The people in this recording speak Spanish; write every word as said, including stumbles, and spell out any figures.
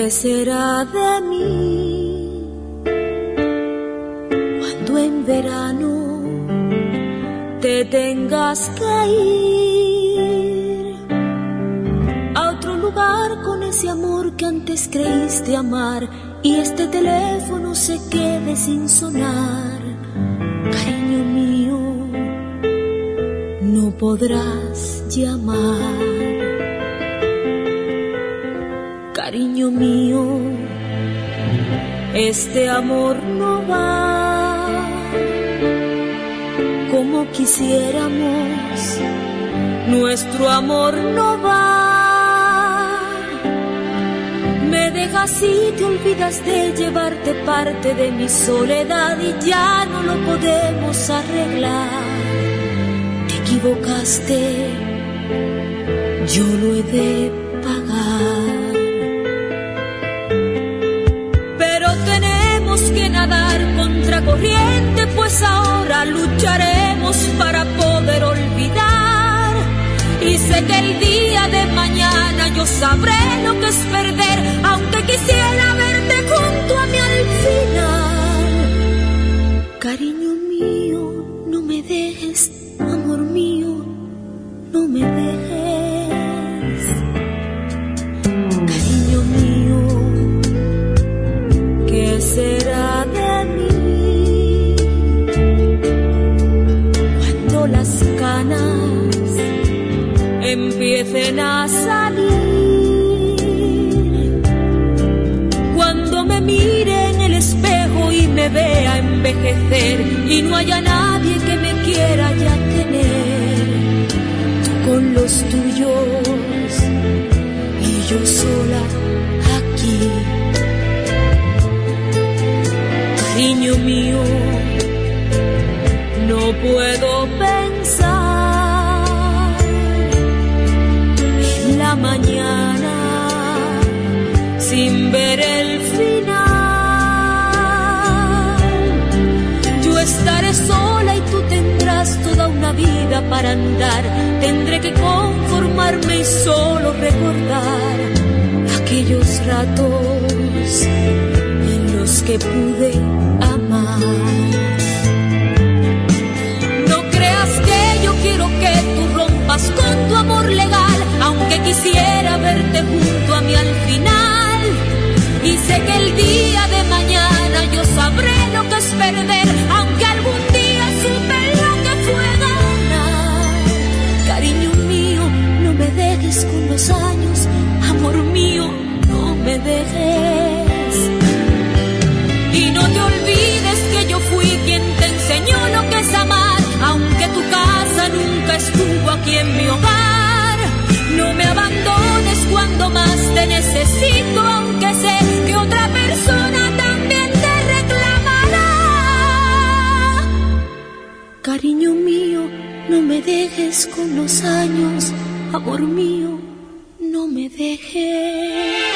¿Qué será de mí cuando en verano te tengas que ir a otro lugar con ese amor que antes creíste amar y este teléfono se quede sin sonar? Cariño mío, no podrás llamar. Cariño mío, este amor no va como quisiéramos, nuestro amor no va. Me dejas y te olvidas de llevarte parte de mi soledad y ya no lo podemos arreglar. Te equivocaste, yo lo he de pagar. Que nadar contra corriente, pues ahora lucharemos para poder olvidar. Y sé que el día de mañana yo sabré lo que es perder, aunque quisiera verte junto a mí al final. Cariño mío, no me dejes, amor mío, no me dejes. Cariño mío, ¿qué será de mí cuando las canas empiecen a salir? Cuando me mire en el espejo y me vea envejecer y no haya nadie que me quiera ya tener. Tú con los tuyos y yo sola aquí. Cariño mío, no puedo pensar en la mañana sin ver el final. Yo estaré sola y tú tendrás toda una vida para andar. Tendré que conformarme y solo recordar aquellos ratos en los que pude amar. No creas que yo quiero que tú rompas con tu amor legal, aunque quisiera verte junto a mí al final. Y sé que el día de mañana yo sabré lo que es perder, aunque algún día supe lo que fue ganar. Cariño mío, no me dejes con los años, amor mío, no me dejes. Y no te olvides que yo fui quien te enseñó lo que es amar, aunque tu casa nunca estuvo aquí en mi hogar. No me abandones cuando más te necesito, aunque sé que otra persona también te reclamará. Cariño mío, no me dejes con los años, amor mío, no me dejes.